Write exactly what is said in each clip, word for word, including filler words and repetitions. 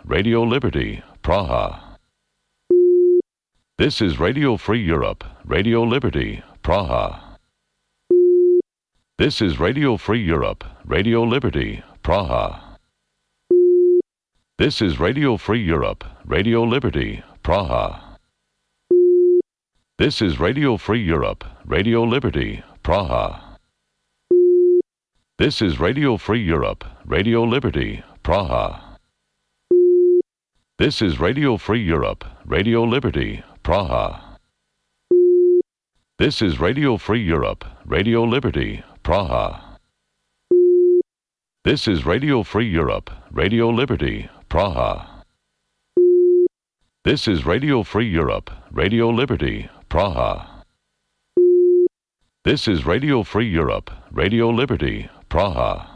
Radio Liberty, Praha. This is Radio Free Europe, Radio Liberty, Praha. This is Radio Free Europe, Radio Liberty, Praha. This is Radio Free Europe, Radio Liberty, Praha. This is Radio Free Europe, Radio Liberty, Praha. This is Radio Free Europe, Radio Liberty, Praha. This is Radio Free Europe, Radio Liberty, Praha. This is Radio Free Europe, Radio Liberty, Praha. This is Radio Free Europe, Radio Liberty, Praha. This is Radio Free Europe, Radio Liberty, Praha. This is Radio Free Europe, Radio Liberty, Praha.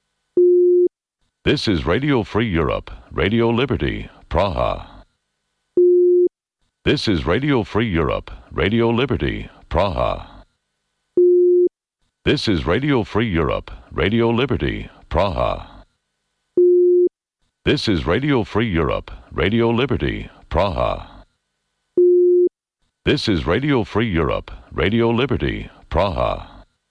This is Radio Free Europe, Radio Liberty, Praha. This is Radio Free Europe, Radio Liberty, Praha. This is Radio Free Europe, Radio Liberty, Praha. This is Radio Free Europe, Radio Liberty, Praha. This is Radio Free Europe, Radio Liberty, Praha.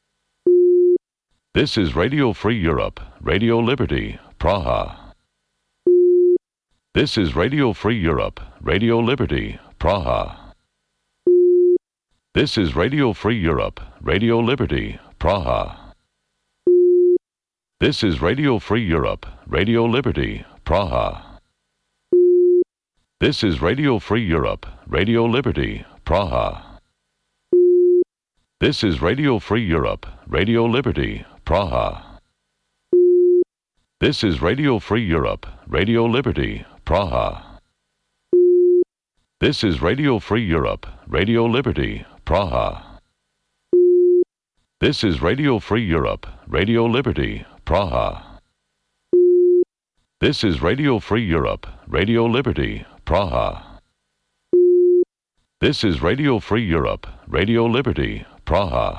This is Radio Free Europe, Radio Liberty, Praha. This is Radio Free Europe, Radio Liberty, Praha. This is Radio Free Europe, Radio Liberty, Praha. This is Radio Free Europe, Radio Liberty, Praha. This is Radio Free Europe, Radio Liberty, Praha. This is Radio Free Europe, Radio Liberty, Praha. This is Radio Free Europe, Radio Liberty, Praha. This is Radio Free Europe, Radio Liberty, Praha. This is Radio Free Europe, Radio Liberty, Praha. This is Radio Free Europe, Radio Liberty, Praha. This is Radio Free Europe, Radio Liberty, Praha.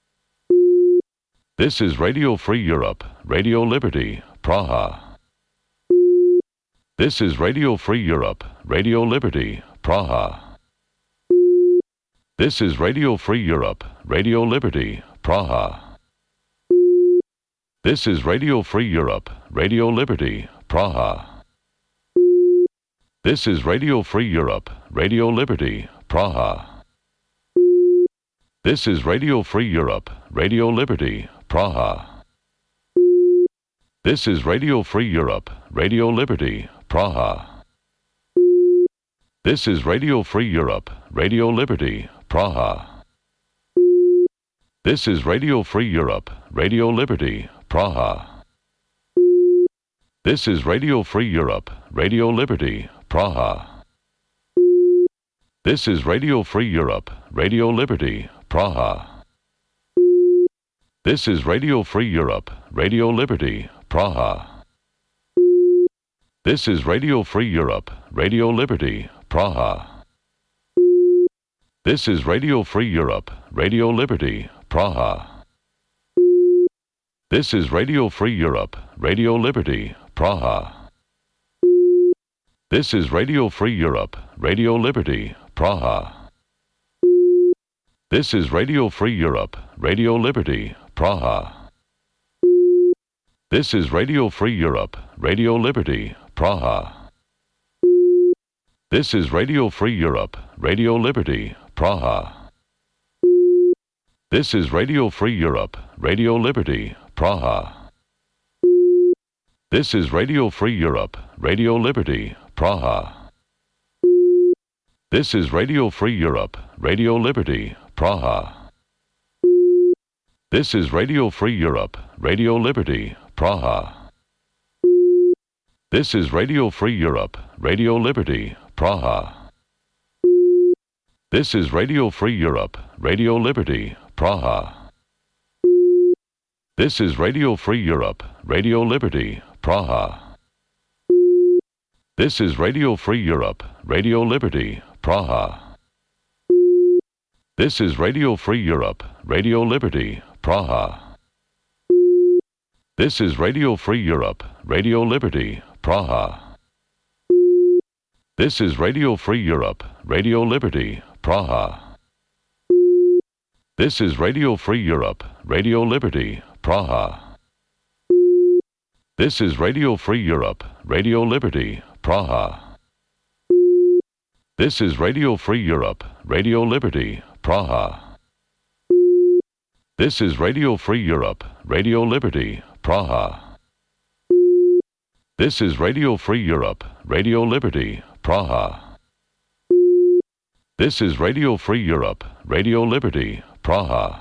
This is Radio Free Europe, Radio Liberty, Praha. This is Radio Free Europe, Radio Liberty, Praha. This is Radio Free Europe, Radio Liberty, Praha. This is Radio Free Europe, Radio Liberty, Praha. This is Radio Free Europe, Radio Liberty, Praha. This is Radio Free Europe, Radio Liberty, Praha. This is Radio Free Europe, Radio Liberty, Praha. This is Radio Free Europe, Radio Liberty, Praha. This is Radio Free Europe, Radio Liberty, Praha. This is Radio Free Europe, Radio Liberty, Praha. This is Radio Free Europe, Radio Liberty, Praha. This is Radio Free Europe, Radio Liberty, Praha. This is Radio Free Europe, Radio Liberty, Praha. This is Radio Free Europe, Radio Liberty, Praha. This is Radio Free Europe, Radio Liberty, Praha. This is Radio Free Europe, Radio Liberty, Praha. This is Radio Free Europe, Radio Liberty, Praha. This is Radio Free Europe, Radio Liberty, Praha. This is Radio Free Europe, Radio Liberty, Praha. This is Radio Free Europe, Radio Liberty, Praha. This is Radio Free Europe, Radio Liberty, Praha. This is Radio Free Europe, Radio Liberty, Praha. This is Radio Free Europe, Radio Liberty, Praha. This is Radio Free Europe, Radio Liberty, Praha. This is Radio Free Europe, Radio Liberty, Praha. This is Radio Free Europe, Radio Liberty, Praha. This is Radio Free Europe, Radio Liberty, Praha. This is Radio Free Europe, Radio Liberty, Praha. This is Radio Free Europe, Radio Liberty, Praha. This is Radio Free Europe, Radio Liberty, Praha. This is Radio Free Europe, Radio Liberty, Praha. This is Radio Free Europe, Radio Liberty, Praha. This is Radio Free Europe, Radio Liberty, Praha. This is Radio Free Europe, Radio Liberty, Praha. This is Radio Free Europe, Radio Liberty, Praha. This is Radio Free Europe, Radio Liberty, Praha.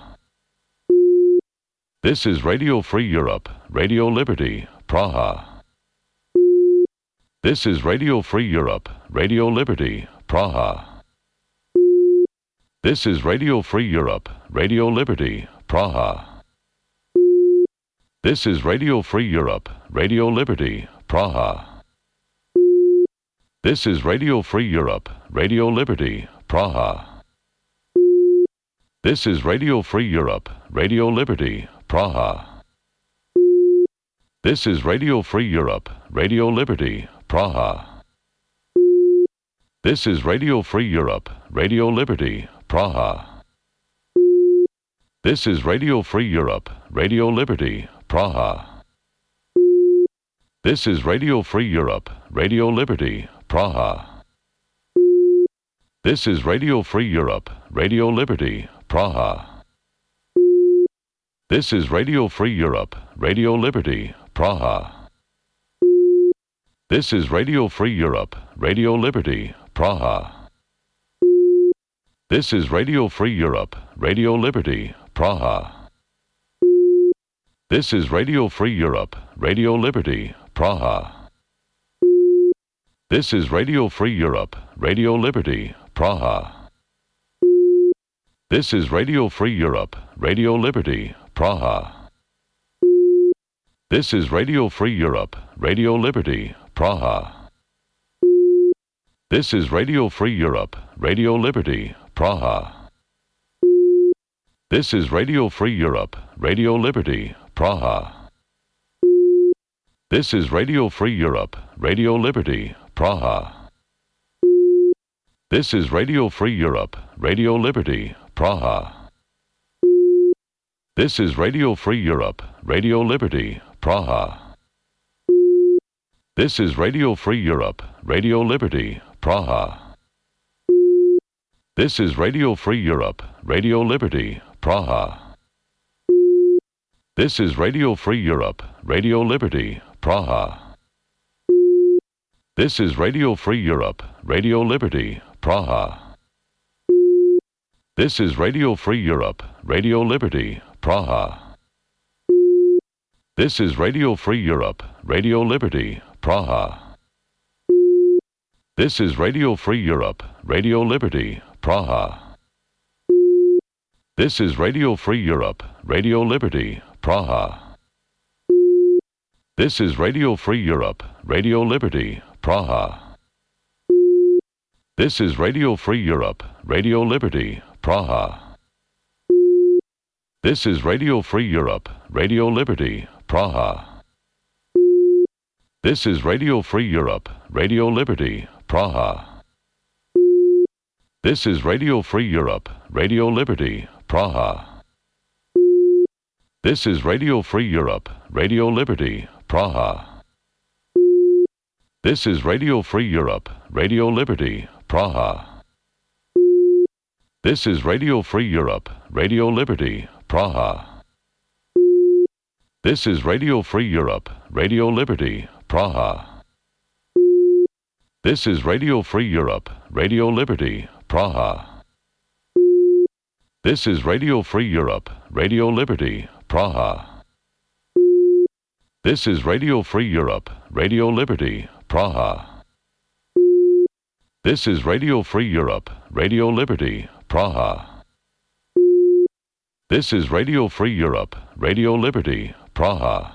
This is Radio Free Europe, Radio Liberty, Praha. This is Radio Free Europe, Radio Liberty, Praha. This is Radio Free Europe, Radio Liberty, Praha. This is Radio Free Europe, Radio Liberty, Praha. This is Radio Free Europe, Radio Liberty, Praha. This is Radio Free Europe, Radio Liberty, Praha. This is Radio Free Europe, Radio Liberty, Praha. This is Radio Free Europe, Radio Liberty, Praha. This is Radio Free Europe, Radio Liberty, Praha. This is Radio Free Europe, Radio Liberty, Praha. This is Radio Free Europe, Radio Liberty, Praha. This is Radio Free Europe, Radio Liberty, Praha. This is Radio Free Europe, Radio Liberty, Praha. This is Radio Free Europe, Radio Liberty, Praha. This is Radio Free Europe, Radio Liberty, Praha. This is Radio Free Europe, Radio Liberty, Praha. This is Radio Free Europe, Radio Liberty, Praha. This is Radio Free Europe, Radio Liberty, Praha. This is Radio Free Europe, Radio Liberty, Praha. This is Radio Free Europe, Radio Liberty, Praha. This is Radio Free Europe, Radio Liberty, Praha. This is Radio Free Europe, Radio Liberty, Praha. This is Radio Free Europe, Radio Liberty, Praha. This is Radio Free Europe, Radio Liberty, Praha. This is Radio Free Europe, Radio Liberty, Praha. This is Radio Free Europe, Radio Liberty, Praha. This is Radio Free Europe, Radio Liberty, Praha. This is Radio Free Europe, Radio Liberty, Praha. This is Radio Free Europe, Radio Liberty, Praha. This is Radio Free Europe, Radio Liberty, Praha. This is Radio Free Europe, Radio Liberty, Praha. This is Radio Free Europe, Radio Liberty, Praha. This is Radio Free Europe, Radio Liberty, Praha. This is Radio Free Europe, Radio Liberty, Praha. This is Radio Free Europe, Radio Liberty, Praha. This is Radio Free Europe, Radio Liberty, Praha. This is Radio Free Europe, Radio Liberty, Praha. This is Radio Free Europe, Radio Liberty, Praha. This is Radio Free Europe, Radio Liberty, Praha. This is Radio Free Europe, Radio Liberty, Praha. This is Radio Free Europe, Radio Liberty, Praha. This is Radio Free Europe, Radio Liberty, Praha. This is Radio Free Europe, Radio Liberty, Praha. This is Radio Free Europe, Radio Liberty, Praha. This is Radio Free Europe, Radio Liberty, Praha.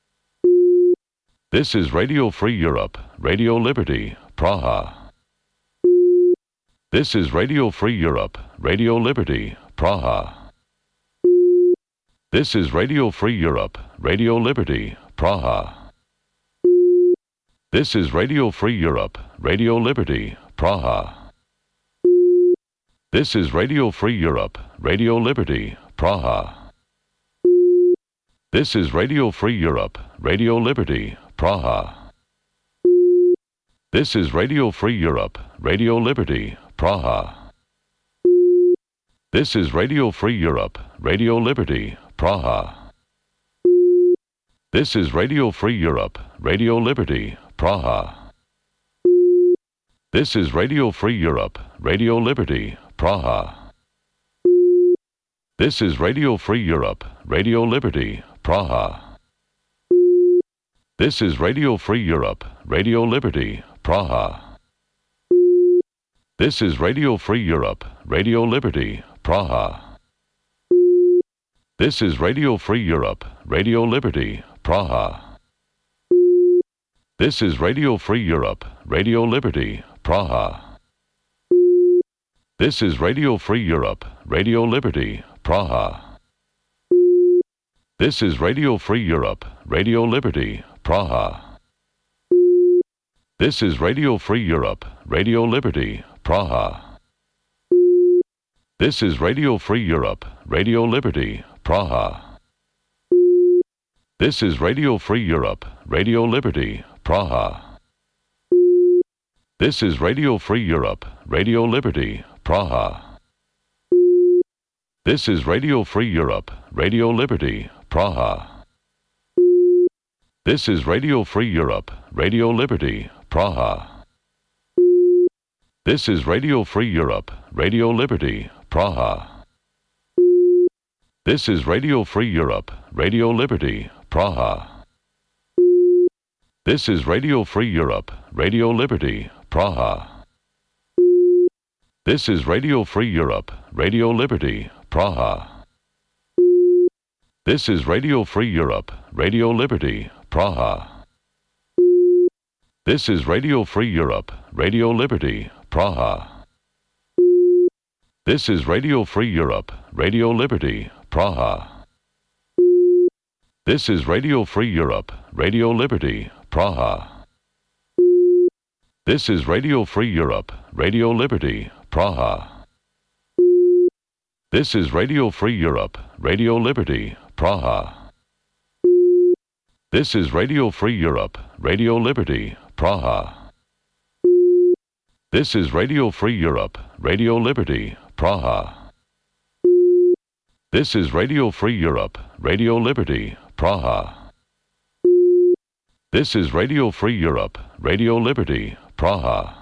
This is Radio Free Europe, Radio Liberty, Praha. This is Radio Free Europe, Radio Liberty, Praha. This is Radio Free Europe, Radio Liberty, Praha. This is Radio Free Europe, Radio Liberty, Praha. This is Radio Free Europe, Radio Liberty, Praha. This is Radio Free Europe, Radio Liberty, Praha. This is Radio Free Europe, Radio Liberty, Praha. This is Radio Free Europe, Radio Liberty, Praha. This is Radio Free Europe, Radio Liberty, Praha. This is Radio Free Europe, Radio Liberty, Praha. This is Radio Free Europe, Radio Liberty, Praha. This is Radio Free Europe, Radio Liberty, Praha. This is Radio Free Europe, Radio Liberty, Praha. This is Radio Free Europe, Radio Liberty, Praha. This is Radio Free Europe, Radio Liberty, Praha. This is Radio Free Europe, Radio Liberty, Praha. This is Radio Free Europe, Radio Liberty, Praha. This is Radio Free Europe, Radio Liberty, Praha. This is Radio Free Europe, Radio Liberty, Praha. This is Radio Free Europe, Radio Liberty, Praha. This is Radio Free Europe, Radio Liberty, Praha. This is Radio Free Europe, Radio Liberty, Praha. This is Radio Free Europe, Radio Liberty, Praha. This is Radio Free Europe, Radio Liberty, Praha. This is Radio Free Europe, Radio Liberty, Praha. This is Radio Free Europe, Radio Liberty, Praha. This is Radio Free Europe, Radio Liberty, Praha. This is Radio Free Europe, Radio Liberty, Praha. This is Radio Free Europe, Radio Liberty, Praha. This is Radio Free Europe, Radio Liberty, Praha. This is Radio Free Europe, Radio Liberty, Praha. This is Radio Free Europe, Radio Liberty, Praha. This is Radio Free Europe, Radio Liberty, Praha. This is Radio Free Europe, Radio Liberty, Praha. This is Radio Free Europe, Radio Liberty, Praha. This is Radio Free Europe, Radio Liberty, Praha. This is Radio Free Europe, Radio Liberty, Praha.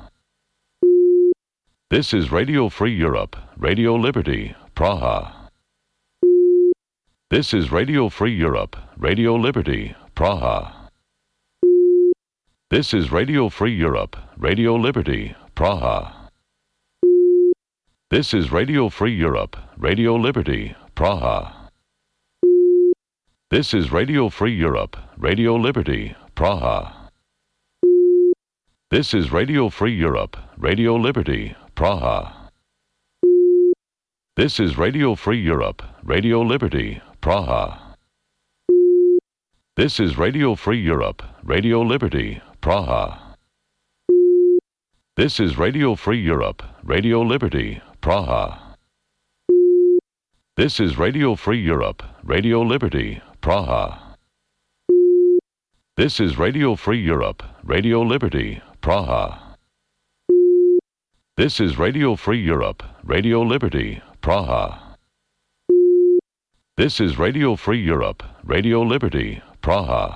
This is Radio Free Europe, Radio Liberty, Praha. This is Radio Free Europe, Radio Liberty, Praha. This is Radio Free Europe, Radio Liberty, Praha. This is Radio Free Europe, Radio Liberty, Praha. This is Radio Free Europe, Radio Liberty, Praha. This is Radio Free Europe, Radio Liberty, Praha. This is Radio Free Europe, Radio Liberty, Praha. This is Radio Free Europe, Radio Liberty, Praha. This is Radio Free Europe, Radio Liberty, Praha. This is Radio Free Europe, Radio Liberty, Praha. This is Radio Free Europe, Radio Liberty, Praha. This is Radio Free Europe, Radio Liberty, Praha. This is Radio Free Europe, Radio Liberty, Praha.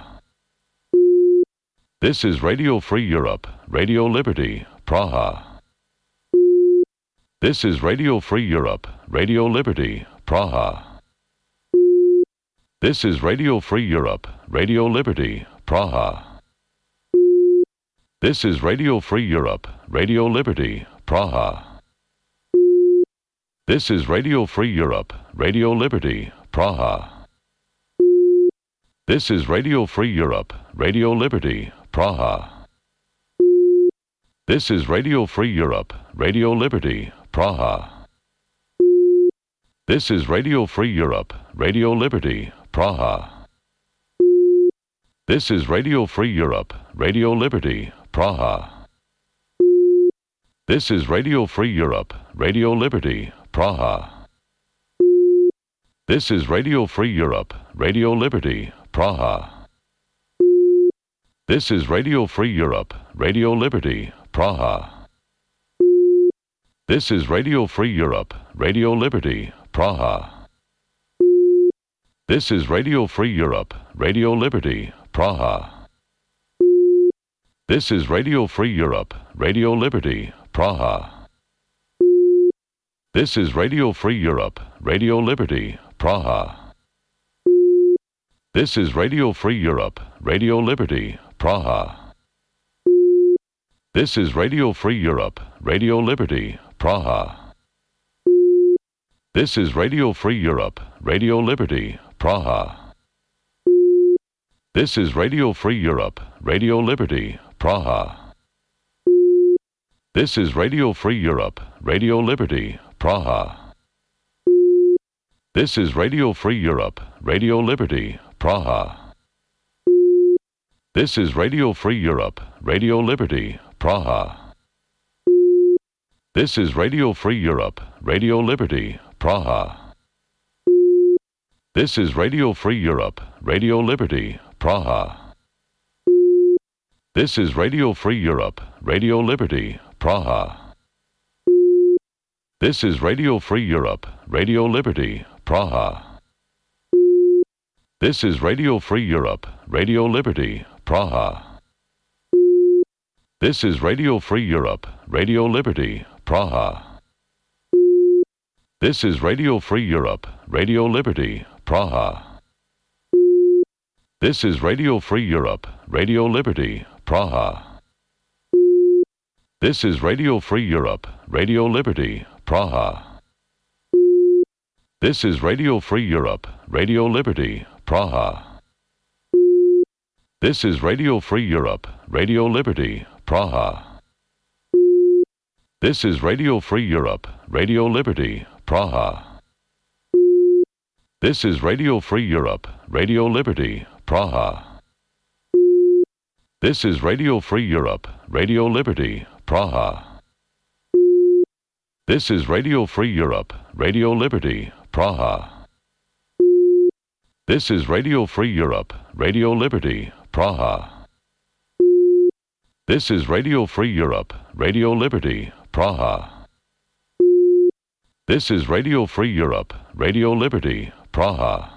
This is Radio Free Europe, Radio Liberty, Praha. This is Radio Free Europe, Radio Liberty, Praha. This is Radio Free Europe, Radio Liberty, Praha. This is Radio Free Europe, Radio Liberty, Praha. This is Radio Free Europe, Radio Liberty, Praha. This is Radio Free Europe, Radio Liberty, Praha. This is Radio Free Europe, Radio Liberty, Praha. This is Radio Free Europe, Radio Liberty, Praha. This is Radio Free Europe, Radio Liberty, Praha. This is Radio Free Europe, Radio Liberty, Praha. This is Radio Free Europe, Radio Liberty, Praha. This is Radio Free Europe, Radio Liberty, Praha. This is Radio Free Europe, Radio Liberty, Praha. This is Radio Free Europe, Radio Liberty, Praha. This is Radio Free Europe, Radio Liberty, Praha. This is Radio Free Europe, Radio Liberty, Praha. This is Radio Free Europe, Radio Liberty, Praha. This is Radio Free Europe, Radio Liberty, Praha. This is Radio Free Europe, Radio Liberty, Praha. This is Radio Free Europe, Radio Liberty, Praha. This is Radio Free Europe, Radio Liberty, Praha. This is Radio Free Europe, Radio Liberty, Praha. This is Radio Free Europe, Radio Liberty, Praha. This is Radio Free Europe, Radio Liberty, Praha. This is Radio Free Europe, Radio Liberty, Praha. This is Radio Free Europe, Radio Liberty, Praha. This is Radio Free Europe, Radio Liberty, Praha. This is Radio Free Europe, Radio Liberty, Praha. This is Radio Free Europe, Radio Liberty, Praha. This is Radio Free Europe, Radio Liberty, Praha. This is Radio Free Europe, Radio Liberty, Praha. This is Radio Free Europe, Radio Liberty, Praha. This is Radio Free Europe, Radio Liberty, Praha. This is Radio Free Europe, Radio Liberty, Praha. This is Radio Free Europe, Radio Liberty, Praha. This is Radio Free Europe, Radio Liberty, Praha. This is Radio Free Europe, Radio Liberty, Praha. This is Radio Free Europe, Radio Liberty, Praha. This is Radio Free Europe, Radio Liberty, Praha. This is Radio Free Europe, Radio Liberty, Praha. This is Radio Free Europe, Radio Liberty, Praha.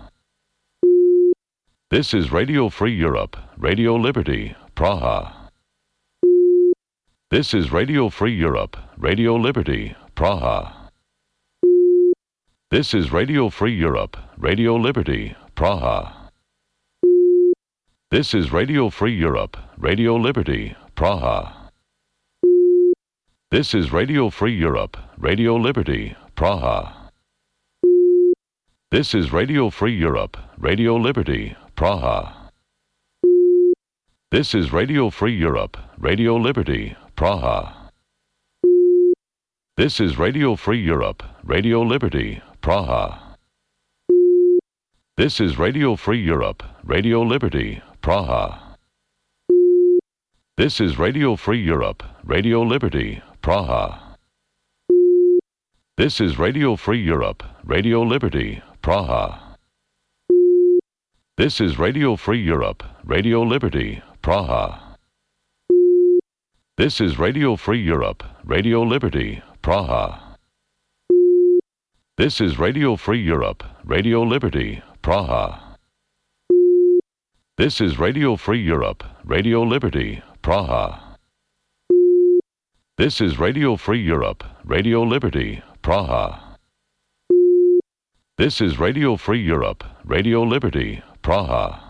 This is Radio Free Europe, Radio Liberty, Praha. This is Radio Free Europe, Radio Liberty, Praha. This is Radio Free Europe, Radio Liberty, Praha. This is Radio Free Europe, Radio Liberty, Praha. This is Radio Free Europe, Radio Liberty, Praha. This is Radio Free Europe, Radio Liberty, Praha. This is Radio Free Europe, Radio Liberty, Praha. This is Radio Free Europe, Radio Liberty, Praha. This is Radio Free Europe, Radio Liberty, Praha. This is Radio Free Europe, Radio Liberty, Praha. This is Radio Free Europe, Radio Liberty, Praha. This is Radio Free Europe, Radio Liberty, Praha. This is Radio Free Europe, Radio Liberty, Praha. This is Radio Free Europe, Radio Liberty, Praha. This is Radio Free Europe, Radio Liberty, Praha. This is Radio Free Europe, Radio Liberty, Praha. This is Radio Free Europe, Radio Liberty, Praha.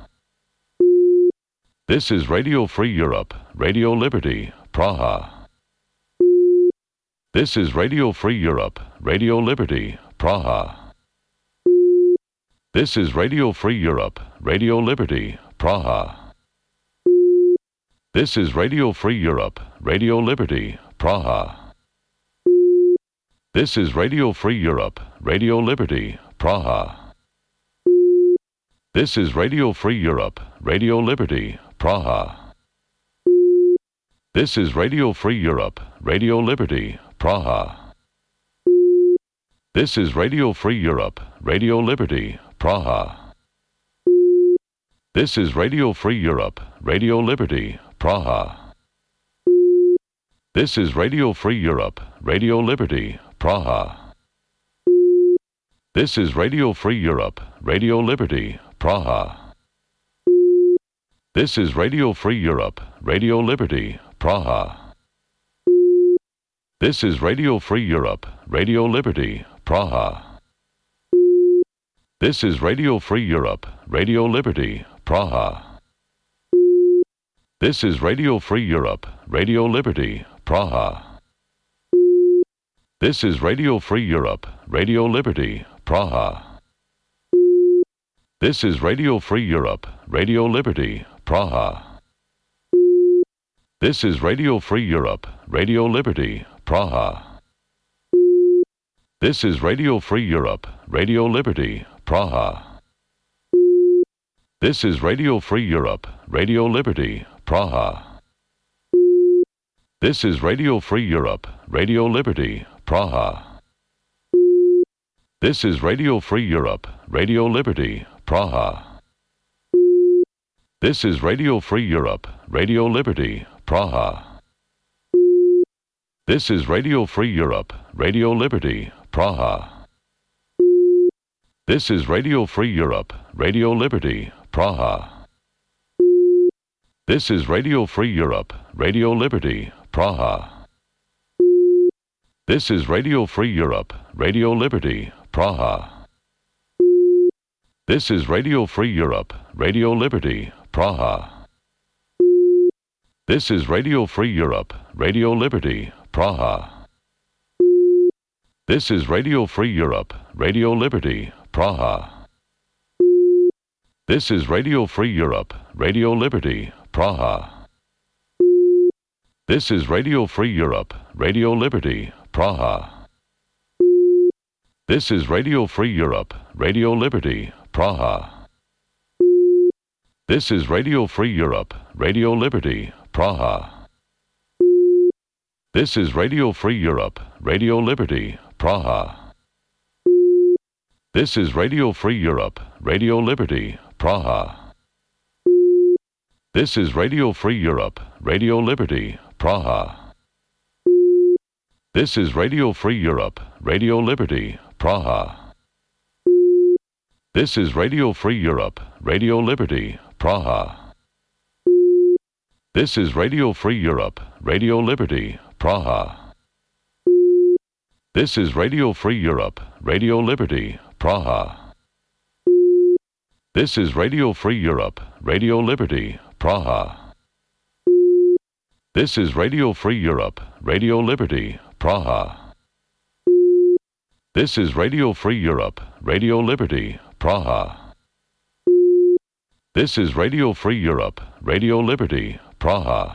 This is Radio Free Europe, Radio Liberty, Praha. This is Radio Free Europe, Radio Liberty, Praha. This is Radio Free Europe, Radio Liberty, Praha. This is Radio Free Europe, Radio Liberty, Praha. This is Radio Free Europe, Radio Liberty, Praha. This is Radio Free Europe, Radio Liberty, Praha. This is Radio Free Europe, Radio Liberty, Praha. This is Radio Free Europe, Radio Liberty, Praha. This is Radio Free Europe, Radio Liberty, Praha. This is Radio Free Europe, Radio Liberty, Praha. This is Radio Free Europe, Radio Liberty, Praha. This is Radio Free Europe, Radio Liberty, Praha. This is Radio Free Europe, Radio Liberty, Praha. This is Radio Free Europe, Radio Liberty, Praha. This is Radio Free Europe, Radio Liberty, Praha. This is Radio Free Europe, Radio Liberty, Praha. This is Radio Free Europe, Radio Liberty, Praha. This is Radio Free Europe, Radio Liberty, Praha. This is Radio Free Europe, Radio Liberty, Praha. This is Radio Free Europe, Radio Liberty, Praha. This is Radio Free Europe, Radio Liberty, Praha. This is Radio Free Europe, Radio Liberty, Praha. This is Radio Free Europe, Radio Liberty, Praha. This is Radio Free Europe, Radio Liberty, Praha. This is Radio Free Europe, Radio Liberty, Praha. This is Radio Free Europe, Radio Liberty, Praha. This is Radio Free Europe, Radio Liberty, Praha. This is Radio Free Europe, Radio Liberty, Praha. This is Radio Free Europe, Radio Liberty, Praha. This is Radio Free Europe, Radio Liberty, Praha. This is Radio Free Europe, Radio Liberty, Praha. This is Radio Free Europe, Radio Liberty, Praha. This is Radio Free Europe, Radio Liberty, Praha. This is Radio Free Europe, Radio Liberty, Praha. This is Radio Free Europe, Radio Liberty, Praha. This is Radio Free Europe, Radio Liberty, Praha. This is Radio Free Europe, Radio Liberty, Praha. This is Radio Free Europe, Radio Liberty, Praha. This is Radio Free Europe, Radio Liberty, Praha. This is Radio Free Europe, Radio Liberty, Praha. This is Radio Free Europe, Radio Liberty, Praha. This is Radio Free Europe, Radio Liberty, Praha. This is Radio Free Europe, Radio Liberty, Praha. This is Radio Free Europe, Radio Liberty, Praha. This is Radio Free Europe, Radio Liberty, Praha.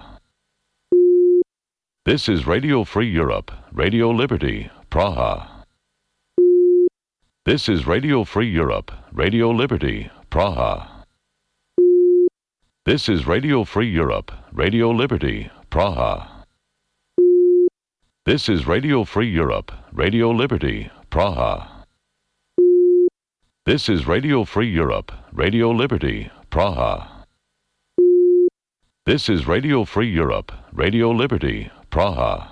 This is Radio Free Europe, Radio Liberty, Praha. This is Radio Free Europe, Radio Liberty, Praha. This is Radio Free Europe, Radio Liberty, Praha. This is Radio Free Europe, Radio Liberty, Praha. This is Radio Free Europe, Radio Liberty, Praha. This is Radio Free Europe, Radio Liberty, Praha.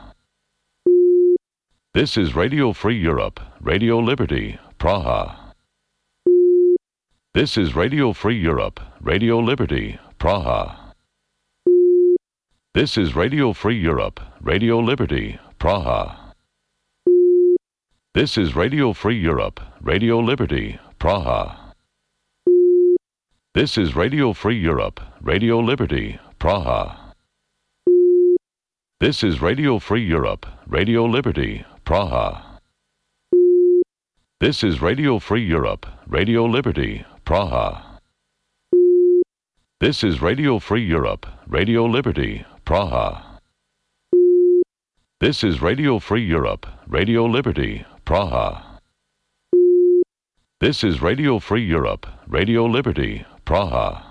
This is Radio Free Europe, Radio Liberty, Praha. This is Radio Free Europe, Radio Liberty, Praha. This is Radio Free Europe, Radio Liberty, Praha. This is Radio Free Europe, Radio Liberty, Praha. This is Radio Free Europe, Radio Liberty, Praha. This is Radio Free Europe, Radio Liberty, Praha. This is Radio Free Europe, Radio Liberty, Praha. This is Radio Free Europe, Radio Liberty, Praha. This is Radio Free Europe, Radio Liberty, Praha. This is Radio Free Europe, Radio Liberty, Praha.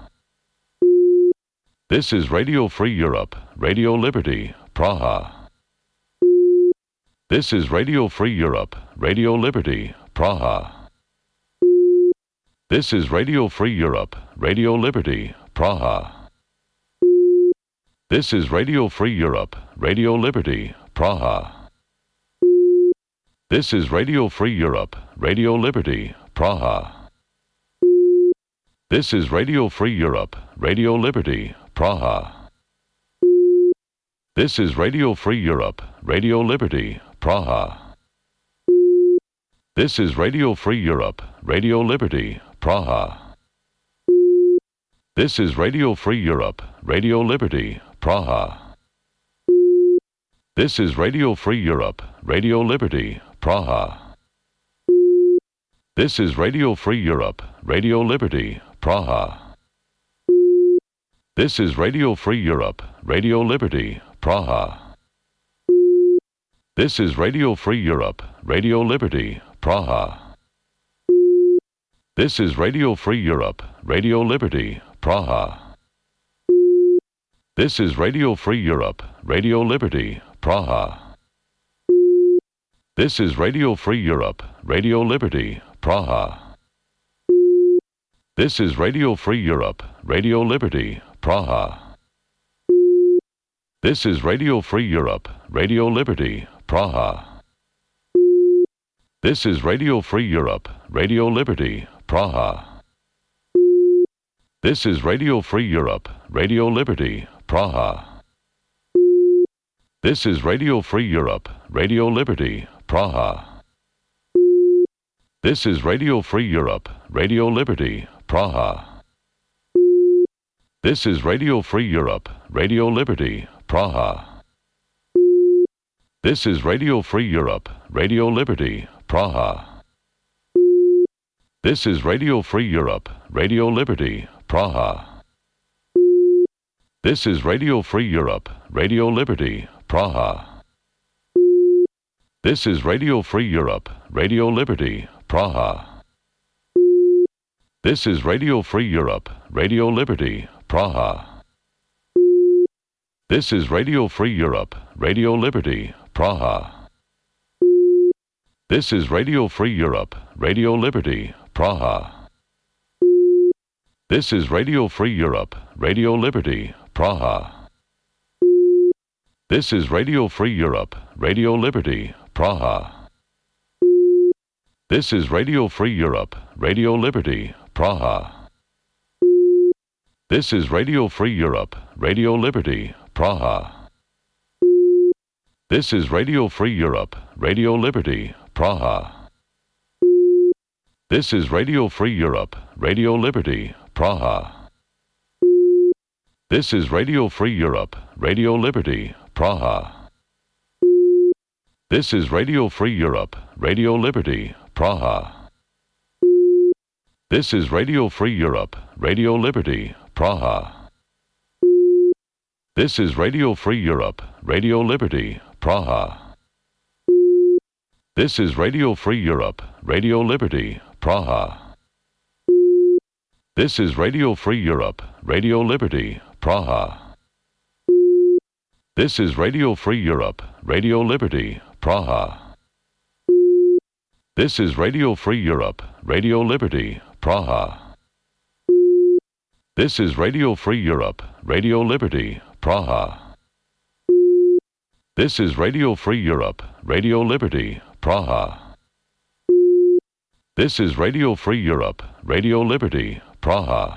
This is Radio Free Europe, Radio Liberty, Praha. This is Radio Free Europe, Radio Liberty, Praha. This is Radio Free Europe, Radio Liberty, Praha. This is Radio Free Europe, Radio Liberty, Praha. This is Radio Free Europe, Radio Liberty, Praha. This is Radio Free Europe, Radio Liberty, Praha. This is Radio Free Europe, Radio Liberty, Praha. This is Radio Free Europe, Radio Liberty, Praha. This is Radio Free Europe, Radio Liberty, Praha. This is Radio Free Europe, Radio Liberty, Praha. This is Radio Free Europe, Radio Liberty, Praha. This is Radio Free Europe, Radio Liberty, Praha. This is Radio Free Europe, Radio Liberty, Praha. This is Radio Free Europe, Radio Liberty, Praha. This is Radio Free Europe, Radio Liberty, Praha. This is Radio Free Europe, Radio Liberty, Praha. This is Radio Free Europe, Radio Liberty, Praha. This is Radio Free Europe, Radio Liberty, Praha. This is Radio Free Europe, Radio Liberty, Praha. This is Radio Free Europe, Radio Liberty, Praha. This is Radio Free Europe, Radio Liberty, Praha. This is Radio Free Europe, Radio Liberty, Praha. This is Radio Free Europe, Radio Liberty, Praha. This is Radio Free Europe, Radio Liberty, Praha. This is Radio Free Europe, Radio Liberty, Praha. This is Radio Free Europe, Radio Liberty, Praha. This is Radio Free Europe, Radio Liberty, Praha. This is Radio Free Europe, Radio Liberty, Praha. This is Radio Free Europe, Radio Liberty, Praha. This is Radio Free Europe, Radio Liberty, Praha. This is Radio Free Europe, Radio Liberty, Praha. This is Radio Free Europe, Radio Liberty, Praha. This is Radio Free Europe, Radio Liberty, Praha. This is Radio Free Europe, Radio Liberty, Praha. This is Radio Free Europe, Radio Liberty, Praha. This is Radio Free Europe, Radio Liberty, Praha. This is Radio Free Europe, Radio Liberty, Praha. This is Radio Free Europe, Radio Liberty, Praha. This is Radio Free Europe, Radio Liberty, Praha. This is Radio Free Europe, Radio Liberty, Praha. This is Radio Free Europe, Radio Liberty, Praha. This is Radio Free Europe, Radio Liberty, Praha. This is Radio Free Europe, Radio Liberty, Praha. This is Radio Free Europe, Radio Liberty, Praha. This is Radio Free Europe, Radio Liberty, Praha. This is Radio Free Europe, Radio Liberty, Praha. This is Radio Free Europe, Radio Liberty, Praha.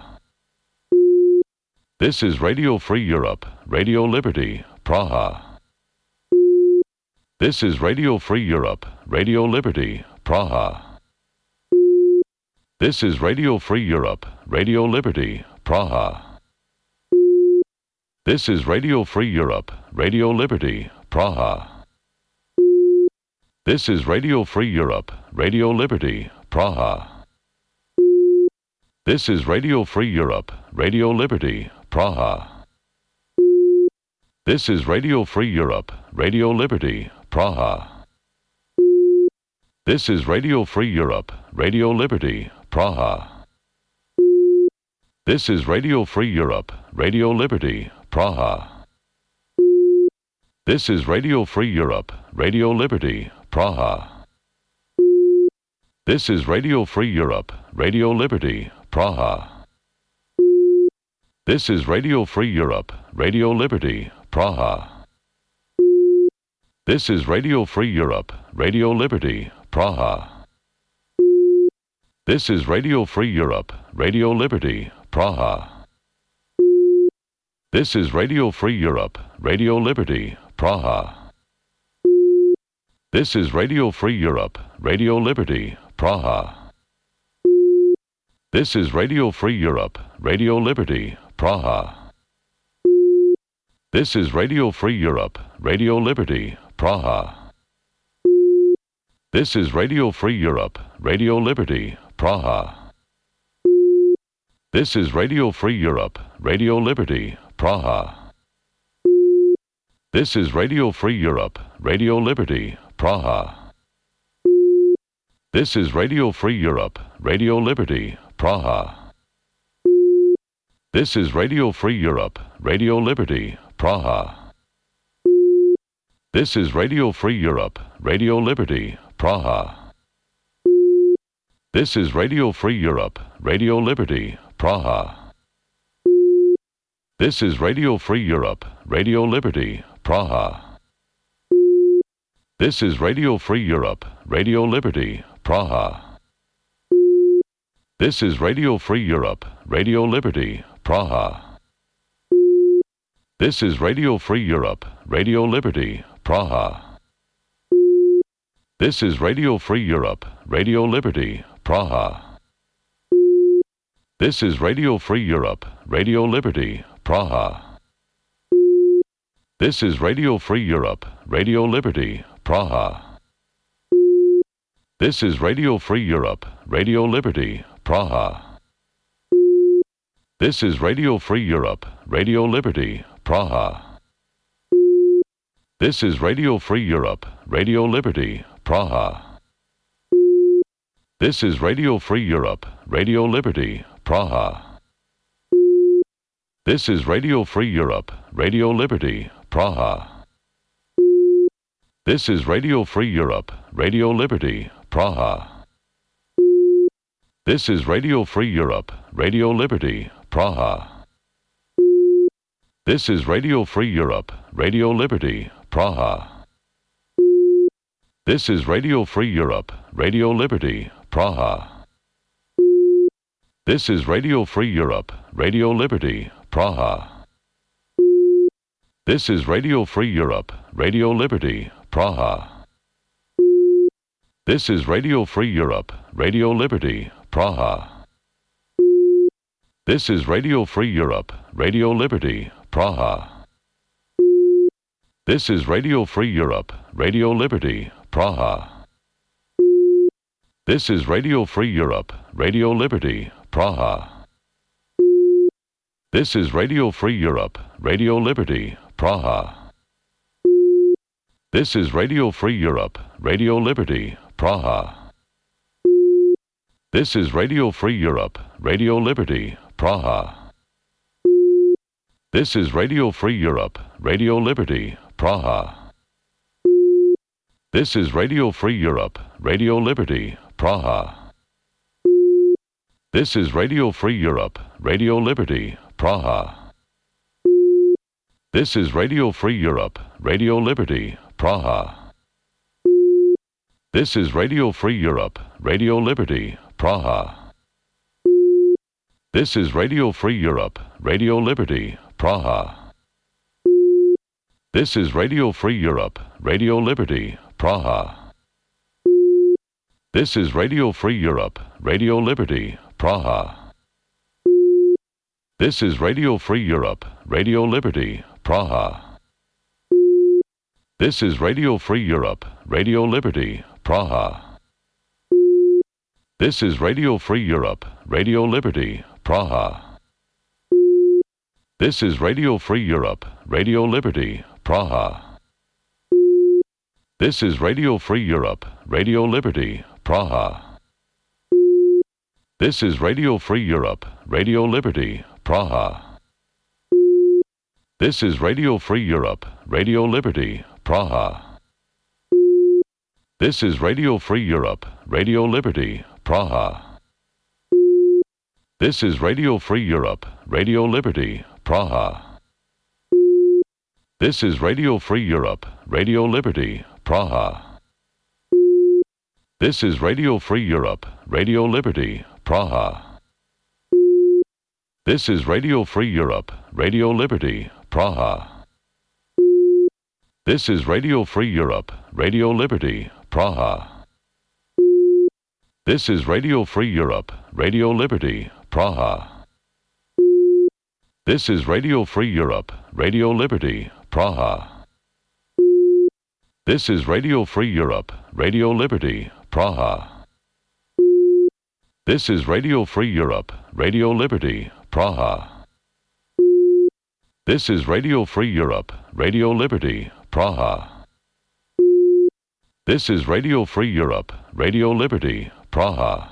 This is Radio Free Europe, Radio Liberty, Praha. This is Radio Free Europe, Radio Liberty, Praha. This is Radio Free Europe, Radio Liberty, Praha. This is Radio Free Europe, Radio Liberty, Praha. This is Radio Free Europe, Radio Liberty, Praha. This is Radio Free Europe, Radio Liberty, Praha. This is Radio Free Europe, Radio Liberty, Praha. This is Radio Free Europe, Radio Liberty, Praha. This is Radio Free Europe, Radio Liberty, Praha. This is Radio Free Europe, Radio Liberty, Praha. This is Radio Free Europe, Radio Liberty, Praha. This is Radio Free Europe, Radio Liberty, Praha. This is Radio Free Europe, Radio Liberty, Praha. This is Radio Free Europe, Radio Liberty, Praha. This is Radio Free Europe, Radio Liberty, Praha. This is Radio Free Europe, Radio Liberty, Praha. This is Radio Free Europe, Radio Liberty, Praha. This is Radio Free Europe, Radio Liberty, Praha. This is Radio Free Europe, Radio Liberty, Praha. This is Radio Free Europe, Radio Liberty, Praha. This is Radio Free Europe, Radio Liberty, Praha. This is Radio Free Europe, Radio Liberty, Praha. This is Radio Free Europe, Radio Liberty, Praha. This is Radio Free Europe, Radio Liberty, Praha. This is Radio Free Europe, Radio Liberty, Praha. This is Radio Free Europe, Radio Liberty, Praha. This is Radio Free Europe, Radio Liberty, Praha. This is Radio Free Europe, Radio Liberty, Praha. This is Radio Free Europe, Radio Liberty, Praha. This is Radio Free Europe, Radio Liberty, Praha. This is Radio Free Europe, Radio Liberty, Praha. This is Radio Free Europe, Radio Liberty, Praha. This is Radio Free Europe, Radio Liberty, Praha. This is Radio Free Europe, Radio Liberty, Praha. This is Radio Free Europe, Radio Liberty, Praha. This is Radio Free Europe, Radio Liberty, Praha. This is Radio Free Europe, Radio Liberty, Praha. This is Radio Free Europe, Radio Liberty, Praha. This is Radio Free Europe, Radio Liberty, Praha. This is Radio Free Europe, Radio Liberty, Praha. This is Radio Free Europe, Radio Liberty, Praha. This is Radio Free Europe, Radio Liberty, Praha. This is Radio Free Europe, Radio Liberty, Praha. This is Radio Free Europe, Radio Liberty, Praha. This is Radio Free Europe, Radio Liberty, Praha. This is Radio Free Europe, Radio Liberty, Praha. This is Radio Free Europe, Radio Liberty, Praha. This is Radio Free Europe, Radio Liberty, Praha. This is Radio Free Europe, Radio Liberty, Praha. This is Radio Free Europe, Radio Liberty, Praha. This is Radio Free Europe, Radio Liberty, Praha. This is Radio Free Europe, Radio Liberty, Praha. This is Radio Free Europe, Radio Liberty, Praha. This is Radio Free Europe, Radio Liberty, Praha. This is Radio Free Europe, Radio Liberty, Praha. This is Radio Free Europe, Radio Liberty, Praha. This is Radio Free Europe, Radio Liberty, Praha. This is Radio Free Europe, Radio Liberty, Praha. This is Radio Free Europe, Radio Liberty, Praha. This is Radio Free Europe, Radio Liberty, Praha. This is Radio Free Europe, Radio Liberty, Praha. This is Radio Free Europe, Radio Liberty, Praha. This is Radio Free Europe, Radio Liberty, Praha. This is Radio Free Europe, Radio Liberty, Praha. This is Radio Free Europe, Radio Liberty, Praha. This is Radio Free Europe, Radio Liberty, Praha. This is Radio Free Europe, Radio Liberty, Praha. This is Radio Free Europe, Radio Liberty, Praha. This is Radio Free Europe, Radio Liberty, Praha. This is Radio Free Europe, Radio Liberty, Praha. This is Radio Free Europe, Radio Liberty, Praha. This is Radio Free Europe, Radio Liberty, Praha. This is Radio Free Europe, Radio Liberty, Praha. This is Radio Free Europe, Radio Liberty, Praha. This is Radio Free Europe, Radio Liberty, Praha. This is Radio Free Europe, Radio Liberty, Praha. This is Radio Free Europe, Radio Liberty, Praha.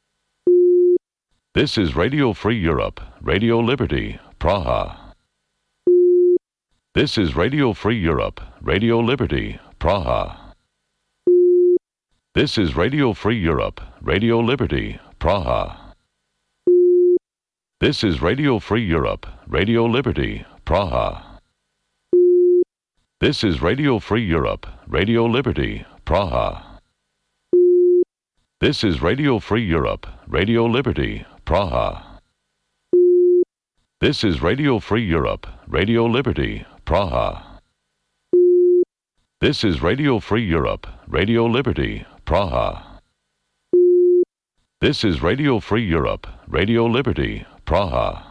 This is Radio Free Europe, Radio Liberty, Praha. This is Radio Free Europe, Radio Liberty, Praha. This is Radio Free Europe, Radio Liberty, Praha. This is Radio Free Europe, Radio Liberty, Praha. This is Radio Free Europe, Radio Liberty, Praha. This is Radio Free Europe, Radio Liberty, Praha. This is Radio Free Europe, Radio Liberty, Praha. This is Radio Free Europe, Radio Liberty, Praha. This is Radio Free Europe, Radio Liberty, Praha.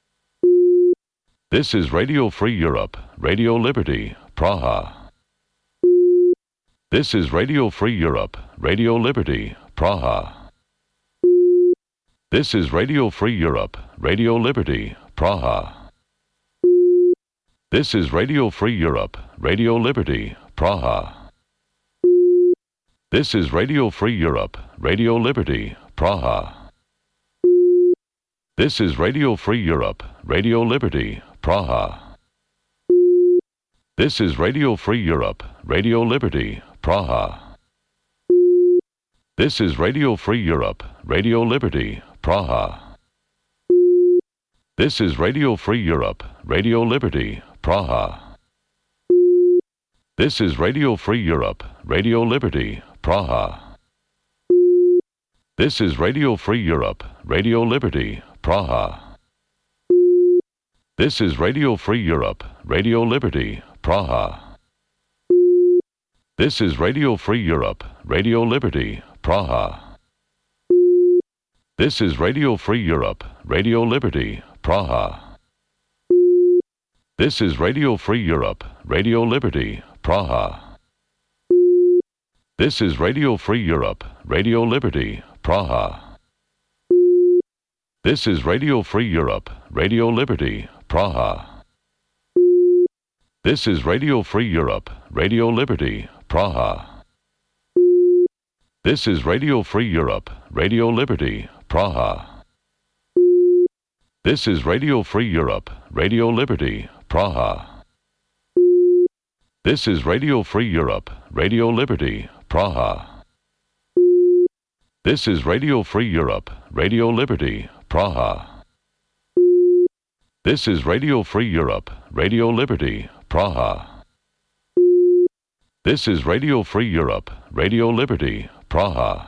This is Radio Free Europe, Radio Liberty, Praha. This is Radio Free Europe, Radio Liberty, Praha. This is Radio Free Europe, Radio Liberty, Praha. This is Radio Free Europe, Radio Liberty, Praha. This is Radio Free Europe, Radio Liberty, Praha. This is Radio Free Europe, Radio Liberty, Praha. This is Radio Free Europe, Radio Liberty, Praha. This is Radio Free Europe, Radio Liberty, Praha. This is Radio Free Europe, Radio Liberty, Praha. This is Radio Free Europe, Radio Liberty, Praha. This is Radio Free Europe, Radio Liberty, Praha. This is Radio Free Europe, Radio Liberty, Praha. This is Radio Free Europe, Radio Liberty, Praha. This is Radio Free Europe, Radio Liberty, Praha. This is Radio Free Europe, Radio Liberty, Praha. This is Radio Free Europe, Radio Liberty, Praha. This is Radio Free Europe, Radio Liberty, Praha. This is Radio Free Europe, Radio Liberty, Praha. This is Radio Free Europe, Radio Liberty, Praha. This is Radio Free Europe, Radio Liberty, Praha. This is Radio Free Europe, Radio Liberty, Praha. This is Radio Free Europe, Radio Liberty, Praha. This is Radio Free Europe, Radio Liberty, Praha. This is Radio Free Europe, Radio Liberty, Praha.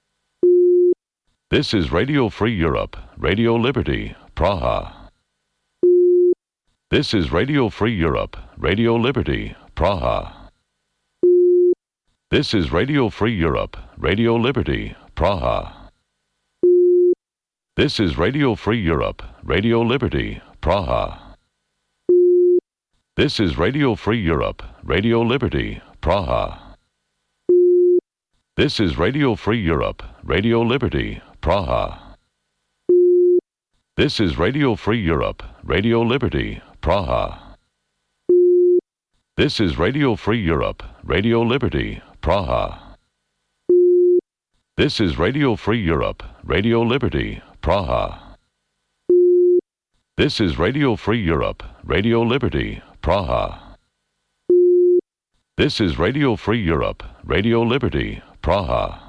This is Radio Free Europe, Radio Liberty, Praha. This is Radio Free Europe, Radio Liberty, Praha. This is Radio Free Europe, Radio Liberty, Praha. This is Radio Free Europe, Radio Liberty, Praha. This is Radio Free Europe, Radio Liberty, Praha. This is Radio Free Europe, Radio Liberty, Praha. This is Radio Free Europe, Radio Liberty, Praha. This is Radio Free Europe, Radio Liberty, Praha. This is Radio Free Europe, Radio Liberty, Praha. This is Radio Free Europe, Radio Liberty, Praha. This is Radio Free Europe, Radio Liberty, Praha.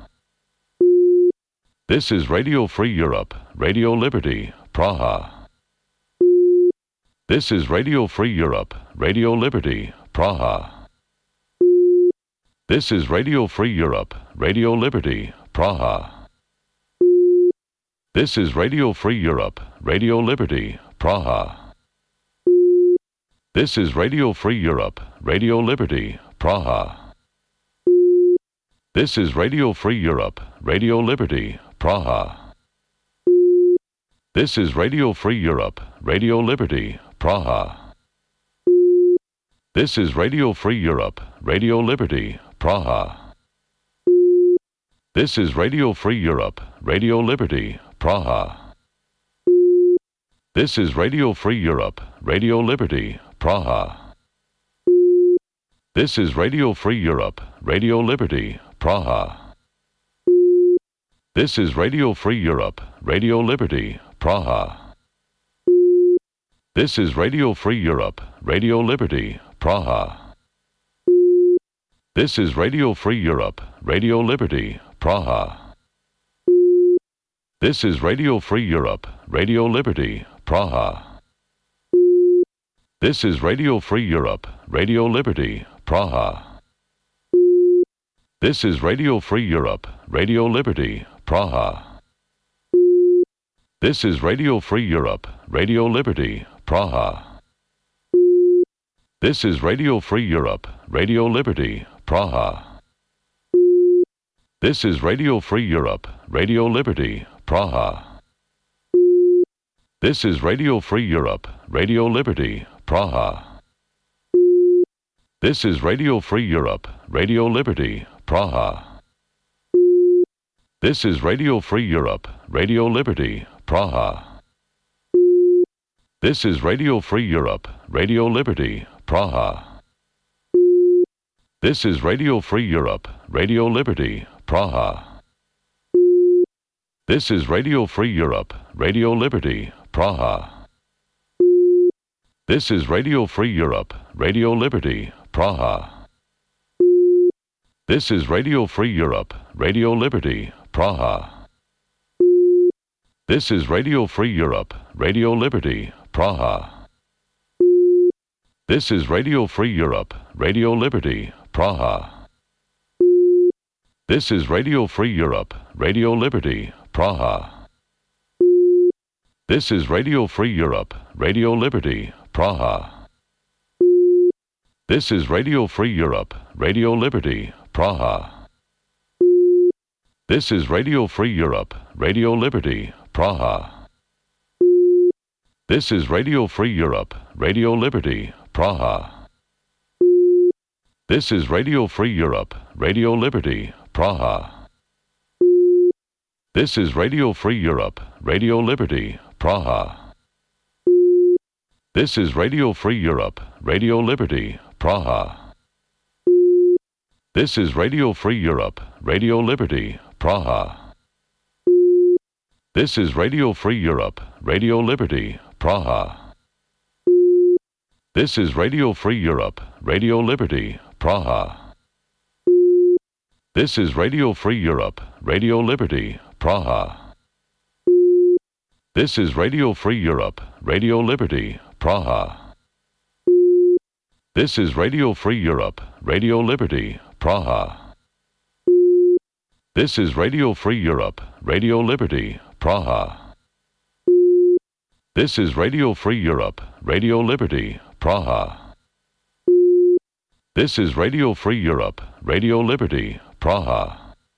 This is Radio Free Europe, Radio Liberty, Praha. This is Radio Free Europe, Radio Liberty, Praha. This is Radio Free Europe, Radio Liberty, Praha. This is Radio Free Europe, Radio Liberty, Praha. This is Radio Free Europe, Radio Liberty, Praha. This is Radio Free Europe, Radio Liberty, Praha. This is Radio Free Europe, Radio Liberty, Praha. This is Radio Free Europe, Radio Liberty, Praha. This is Radio Free Europe, Radio Liberty, Praha. This is Radio Free Europe, Radio Liberty, Praha. This is Radio Free Europe, Radio Liberty, Praha. This is Radio Free Europe, Radio Liberty, Praha. This is Radio Free Europe, Radio Liberty, Praha. This is Radio Free Europe, Radio Liberty, Praha. This is Radio Free Europe, Radio Liberty, Praha. This is Radio Free Europe, Radio Liberty, Praha. This is Radio Free Europe, Radio Liberty, Praha. This is Radio Free Europe, Radio Liberty, Praha. This is Radio Free Europe, Radio Liberty, Praha. This is Radio Free Europe, Radio Liberty, Praha. This is Radio Free Europe, Radio Liberty, Praha. This is Radio Free Europe, Radio Liberty, Praha. This is Radio Free Europe, Radio Liberty, Praha. This is Radio Free Europe, Radio Liberty, Praha. This is Radio Free Europe, Radio Liberty, Praha. This is Radio Free Europe, Radio Liberty, Praha. This is Radio Free Europe, Radio Liberty, Praha. This is Radio Free Europe, Radio Liberty, Praha. This is Radio Free Europe, Radio Liberty, Praha. This is Radio Free Europe, Radio Liberty, Praha. This is Radio Free Europe, Radio Liberty, Praha. This is Radio Free Europe, Radio Liberty, Praha. This is Radio Free Europe, Radio Liberty, Praha. This is Radio Free Europe, Radio Liberty, Praha. This is Radio Free Europe, Radio Liberty, Praha. This is Radio Free Europe, Radio Liberty, Praha. This is Radio Free Europe, Radio Liberty, Praha. This is Radio Free Europe, Radio Liberty, Praha. This is Radio Free Europe, Radio Liberty, Praha. This is Radio Free Europe, Radio Liberty, Praha. This is Radio Free Europe, Radio Liberty, Praha. This is Radio Free Europe, Radio Liberty, Praha. This is Radio Free Europe, Radio Liberty, Praha. This is Radio Free Europe, Radio Liberty, Praha. This is Radio Free Europe, Radio Liberty, Praha. This is Radio Free Europe, Radio Liberty, Praha. This is Radio Free Europe, Radio Liberty, Praha.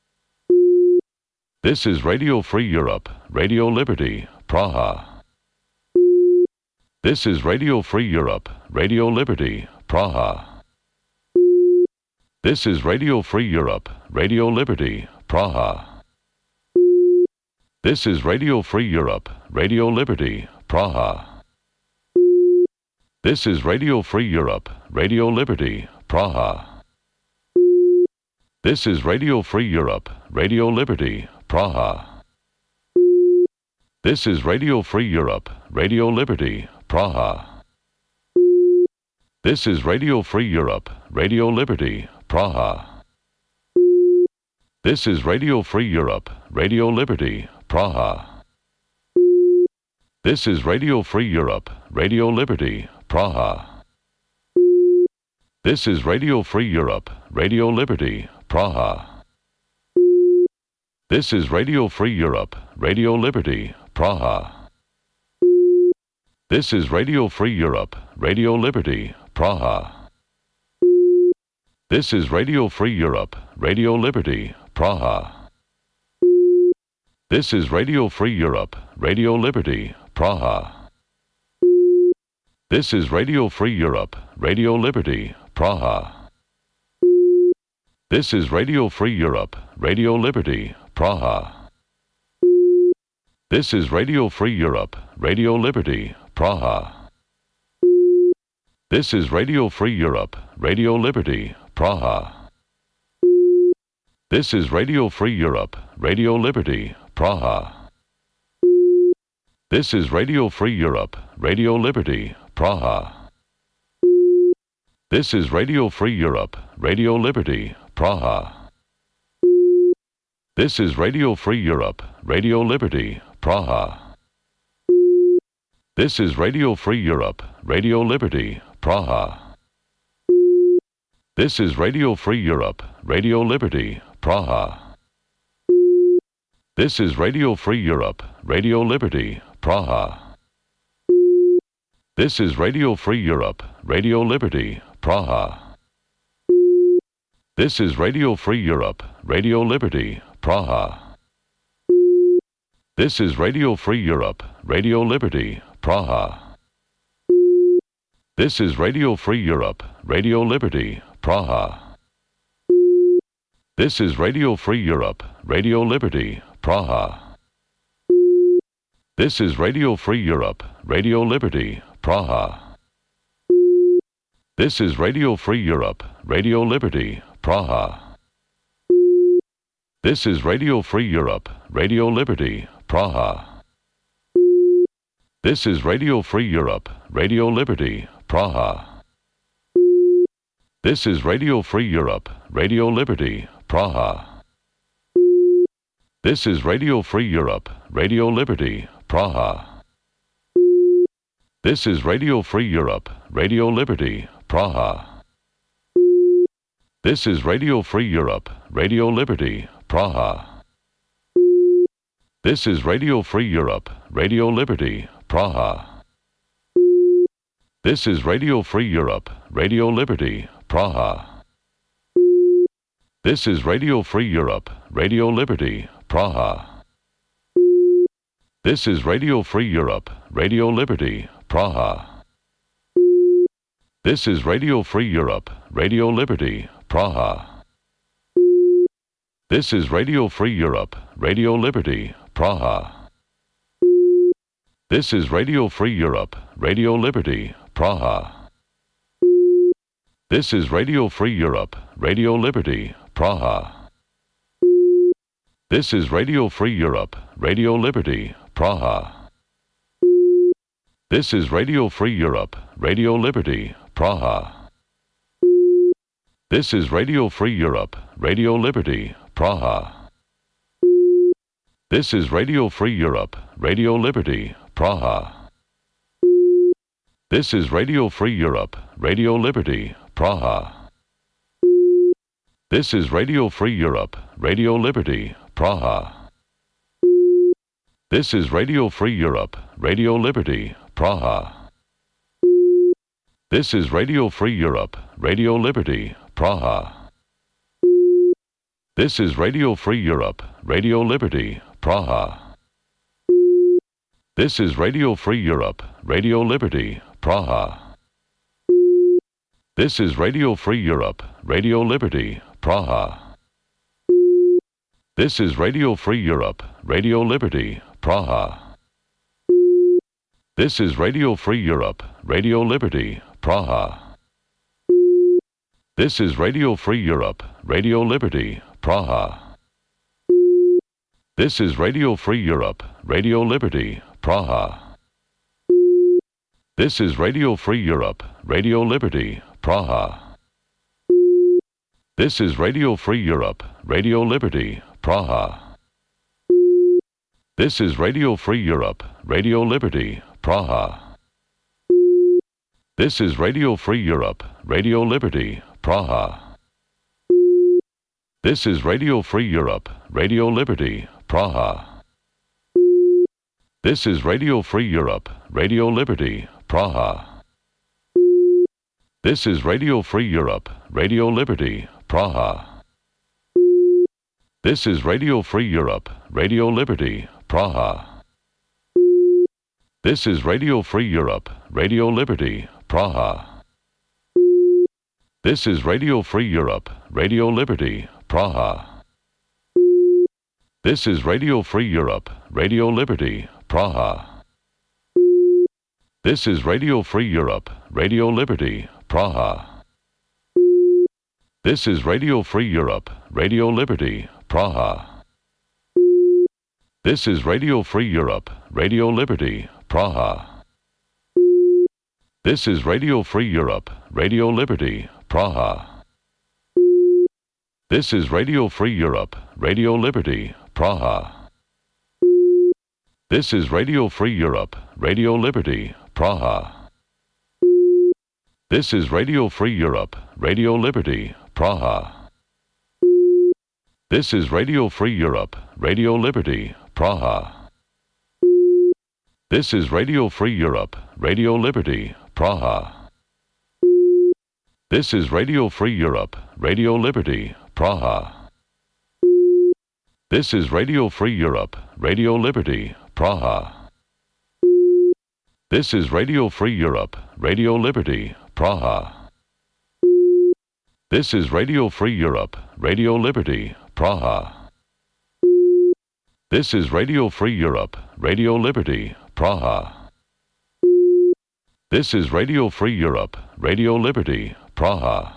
This is Radio Free Europe, Radio Liberty, Praha. This is Radio Free Europe, Radio Liberty, Praha. This is Radio Free Europe, Radio Liberty, Praha. This is Radio Free Europe, Radio Liberty, Praha. This is Radio Free Europe, Radio Liberty, Praha. This is Radio Free Europe, Radio Liberty, Praha. This is Radio Free Europe, Radio Liberty, Praha. This is Radio Free Europe, Radio Liberty, Praha. This is Radio Free Europe, Radio Liberty, Praha. This is Radio Free Europe, Radio Liberty, Praha. This is Radio Free Europe, Radio Liberty, Praha. This is Radio Free Europe, Radio Liberty, Praha. This is Radio Free Europe, Radio Liberty, Praha. This is Radio Free Europe, Radio Liberty, Praha. This is Radio Free Europe, Radio Liberty, Praha. This is Radio Free Europe, Radio Liberty, Praha. This is Radio Free Europe, Radio Liberty, Praha. This is Radio Free Europe, Radio Liberty, Praha. This is Radio Free Europe, Radio Liberty, Praha. This is Radio Free Europe, Radio Liberty, Praha. This is Radio Free Europe, Radio Liberty, Praha. This is Radio Free Europe, Radio Liberty, Praha. This is Radio Free Europe, Radio Liberty, Praha. This is Radio Free Europe, Radio Liberty, Praha. This is Radio Free Europe, Radio Liberty, Praha. This is Radio Free Europe, Radio Liberty, Praha. This is Radio Free Europe, Radio Liberty, Praha. This is Radio Free Europe, Radio Liberty, Praha. This is Radio Free Europe, Radio Liberty, Praha. This is Radio Free Europe, Radio Liberty, Praha. This is Radio Free Europe, Radio Liberty, Praha. This is Radio Free Europe, Radio Liberty, Praha. This is Radio Free Europe, Radio Liberty, Praha. This is Radio Free Europe, Radio Liberty, Praha. This is Radio Free Europe, Radio Liberty, Praha. This is Radio Free Europe, Radio Liberty, Praha. This is Radio Free Europe, Radio Liberty, Praha. This is Radio Free Europe, Radio Liberty, Praha. This is Radio Free Europe, Radio Liberty, Praha. This is Radio Free Europe, Radio Liberty, Praha. This is Radio Free Europe, Radio Liberty, Praha. This is Radio Free Europe, Radio Liberty, Praha. This is Radio Free Europe, Radio Liberty, Praha. This is Radio Free Europe, Radio Liberty, Praha. This is Radio Free Europe, Radio Liberty, Praha. This is Radio Free Europe, Radio Liberty, Praha. This is Radio Free Europe, Radio Liberty, Praha. This is Radio Free Europe, Radio Liberty, Praha. This is Radio Free Europe, Radio Liberty, Praha. This is Radio Free Europe, Radio Liberty, Praha. This is Radio Free Europe, Radio Liberty, Praha. This is Radio Free Europe, Radio Liberty, Praha. This is Radio Free Europe, Radio Liberty, Praha. This is Radio Free Europe, Radio Liberty, Praha. This is Radio Free Europe, Radio Liberty, Praha. This is Radio Free Europe, Radio Liberty, Praha. This is Radio Free Europe, Radio Liberty, Praha. This is Radio Free Europe, Radio Liberty, Praha. This is Radio Free Europe, Radio Liberty, Praha. This is Radio Free Europe, Radio Liberty, Praha. This is Radio Free Europe, Radio Liberty, Praha. This is Radio Free Europe, Radio Liberty, Praha. This is Radio Free Europe, Radio Liberty, Praha. This is Radio Free Europe, Radio Liberty, Praha. This is Radio Free Europe, Radio Liberty, Praha. This is Radio Free Europe, Radio Liberty, Praha. This is Radio Free Europe, Radio Liberty, Praha. This is Radio Free Europe, Radio Liberty, Praha. This is Radio Free Europe, Radio Liberty, Praha. This is Radio Free Europe, Radio Liberty, Praha. This is Radio Free Europe, Radio Liberty, Praha. This is Radio Free Europe, Radio Liberty, Praha. This is Radio Free Europe, Radio Liberty, Praha. This is Radio Free Europe, Radio Liberty, Praha. This is Radio Free Europe, Radio Liberty, Praha. This is Radio Free Europe, Radio Liberty, Praha. This is Radio Free Europe, Radio Liberty, Praha. This is Radio Free Europe, Radio Liberty, Praha. This is Radio Free Europe, Radio Liberty, Praha. This is Radio Free Europe, Radio Liberty, Praha. This is Radio Free Europe, Radio Liberty, Praha. This is Radio Free Europe, Radio Liberty, Praha. This is Radio Free Europe, Radio Liberty, Praha. This is Radio Free Europe, Radio Liberty, Praha. This is Radio Free Europe, Radio Liberty, Praha. This is Radio Free Europe, Radio Liberty, Praha. This is Radio Free Europe, Radio Liberty, Praha. This is Radio Free Europe, Radio Liberty, Praha.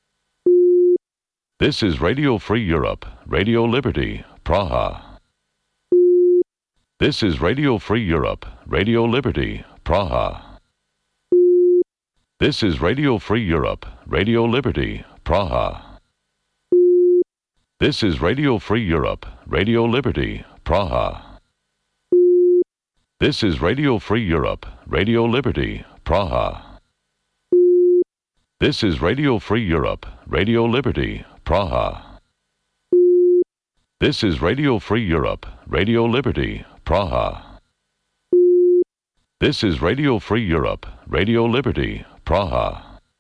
This is Radio Free Europe, Radio Liberty, Praha. This is Radio Free Europe, Radio Liberty, Praha. This is Radio Free Europe, Radio Liberty, Praha. This is Radio Free Europe, Radio Liberty, Praha. This is Radio Free Europe, Radio Liberty, Praha. This is Radio Free Europe, Radio Liberty, Praha. This is Radio Free Europe, Radio Liberty, Praha. This is Radio Free Europe, Radio Liberty, Praha.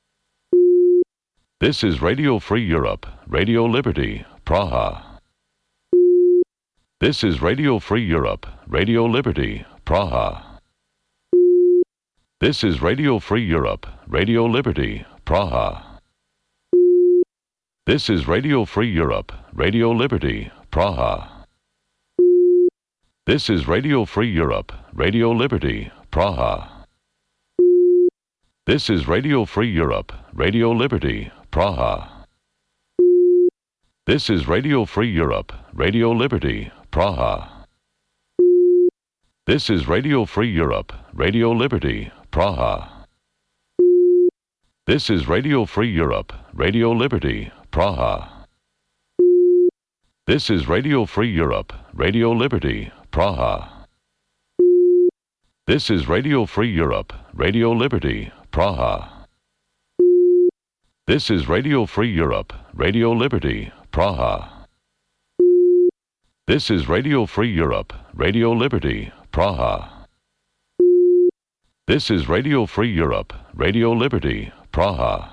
This is Radio Free Europe, Radio Liberty, Praha. This is Radio Free Europe, Radio Liberty, Praha. This is Radio Free Europe, Radio Liberty, Praha. This is Radio Free Europe, Radio Liberty, Praha. This is Radio Free Europe, Radio Liberty, Praha. This is Radio Free Europe, Radio Liberty, Praha. This is Radio Free Europe, Radio Liberty, Praha. This is Radio Free Europe, Radio Liberty, Praha. This is Radio Free Europe, Radio Liberty, Praha. This is Radio Free Europe, Radio Liberty, Praha. This is Radio Free Europe, Radio Liberty, Praha. This is Radio Free Europe, Radio Liberty, Praha. This is Radio Free Europe, Radio Liberty, Praha. This is Radio Free Europe, Radio Liberty, Praha.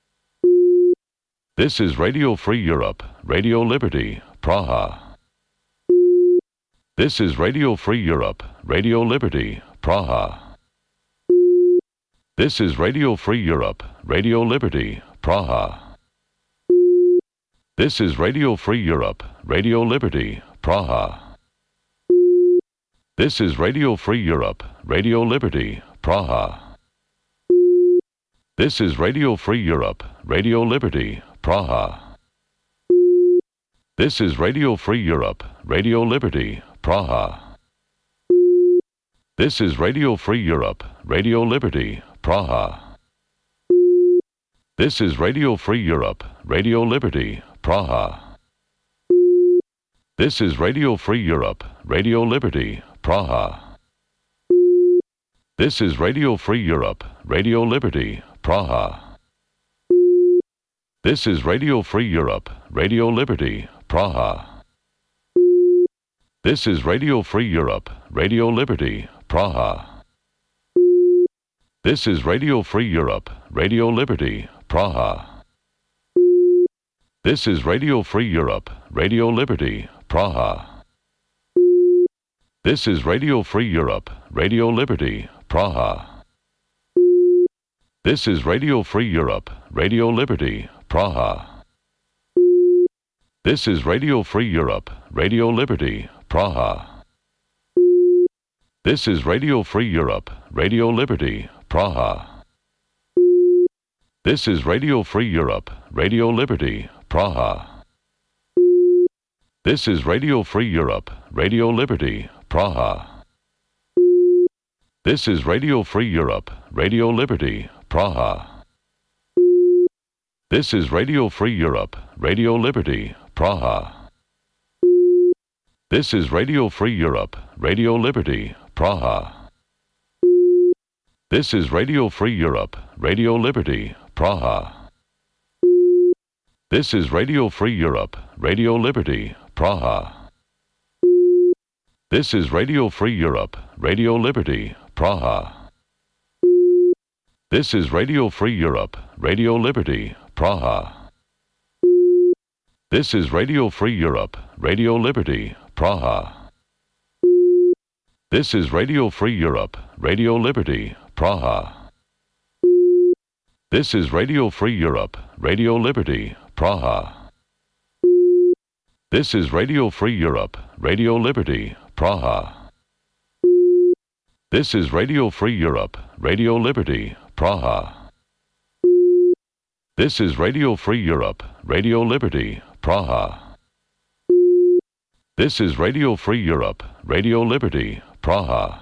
This is Radio Free Europe, Radio Liberty, Praha. This is Radio Free Europe, Radio Liberty, Praha. This is Radio Free Europe, Radio Liberty, Praha. This is Radio Free Europe, Radio Liberty, Praha. This is Radio Free Europe, Radio Liberty, Praha. This is Radio Free Europe, Radio Liberty, Praha. This is Radio Free Europe, Radio Liberty, Praha. This is Radio Free Europe, Radio Liberty, Praha. This is Radio Free Europe, Radio Liberty, Praha. This is Radio Free Europe, Radio Liberty, Praha. This is Radio Free Europe, Radio Liberty, Praha. This is Radio Free Europe, Radio Liberty, Praha. This is Radio Free Europe, Radio Liberty, Praha. This is Radio Free Europe, Radio Liberty, Praha. This is Radio Free Europe, Radio Liberty, Praha. This is Radio Free Europe, Radio Liberty, Praha. This is Radio Free Europe, Radio Liberty, Praha. This is Radio Free Europe, Radio Liberty, Praha. This is Radio Free Europe, Radio Liberty, Praha. This is Radio Free Europe, Radio Liberty, Praha. This is Radio Free Europe, Radio Liberty, Praha. This is Radio Free Europe, Radio Liberty, Praha. This is Radio Free Europe, Radio Liberty, Praha. This is Radio Free Europe, Radio Liberty, Praha. This is Radio Free Europe, Radio Liberty, Praha. This is Radio Free Europe, Radio Liberty, Praha. This is Radio Free Europe, Radio Liberty, Praha. This is Radio Free Europe, Radio Liberty, Praha. This is Radio Free Europe, Radio Liberty, Praha. This is Radio Free Europe, Radio Liberty, Praha. This is Radio Free Europe, Radio Liberty, Praha. This is Radio Free Europe, Radio Liberty, Praha. This is Radio Free Europe, Radio Liberty, Praha. This is Radio Free Europe, Radio Liberty, Praha. This is Radio Free Europe, Radio Liberty, Praha.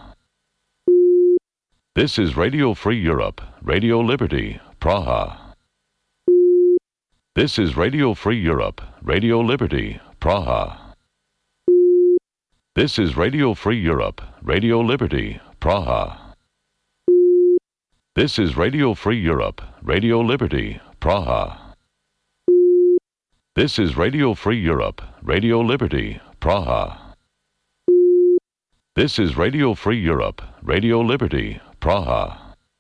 This is Radio Free Europe, Radio Liberty, Praha. This is Radio Free Europe, Radio Liberty, Praha. This is Radio Free Europe, Radio Liberty, Praha. This is Radio Free Europe, Radio Liberty, Praha. This is Radio Free Europe, Radio Liberty, Praha. This is Radio Free Europe, Radio Liberty, Praha.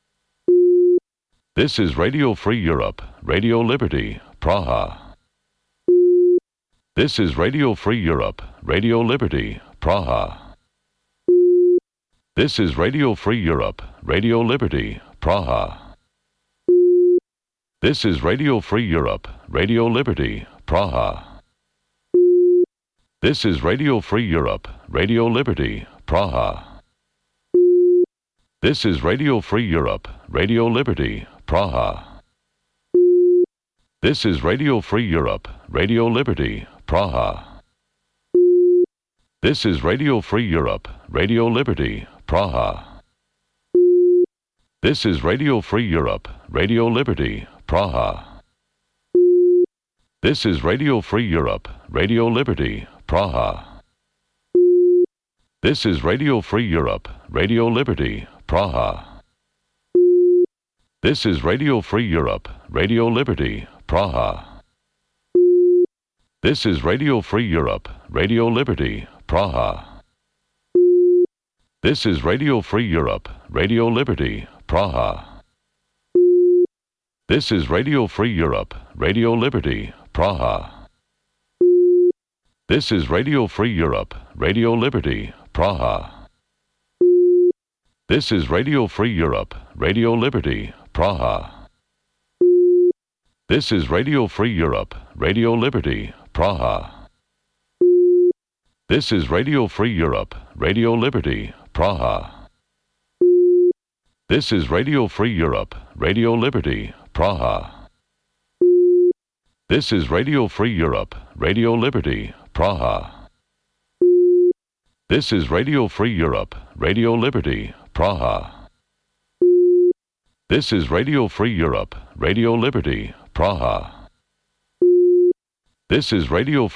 This is Radio Free Europe, Radio Liberty, Praha. This is Radio Free Europe, Radio Liberty, Praha. This is Radio Free Europe, Radio Liberty, Praha. This is Radio Free Europe, Radio Liberty, Praha. This is Radio Free Europe, Radio Liberty, Praha. This is Radio Free Europe, Radio Liberty, Praha. This is Radio Free Europe, Radio Liberty, Praha. This is Radio Free Europe, Radio Liberty, Praha. This is Radio Free Europe, Radio Liberty, Praha. This is Radio Free Europe, Radio Liberty, Praha. This is Radio Free Europe, Radio Liberty, Praha. This is Radio Free Europe, Radio Liberty, Praha. This is Radio Free Europe, Radio Liberty, Praha. This is Radio Free Europe, Radio Liberty, Praha. This is Radio Free Europe, Radio Liberty, Praha. This is Radio Free Europe, Radio Liberty, Praha. This is Radio Free Europe, Radio Liberty, Praha. This is Radio Free Europe, Radio Liberty, Praha. This is Radio Free Europe, Radio Liberty, Praha. This is Radio Free Europe, Radio Liberty, Praha. This is Radio Free Europe, Radio Liberty, Praha. This is Radio Free Europe, Radio Liberty, Praha. This is Radio Free Europe, Radio Liberty, Praha. This is Radio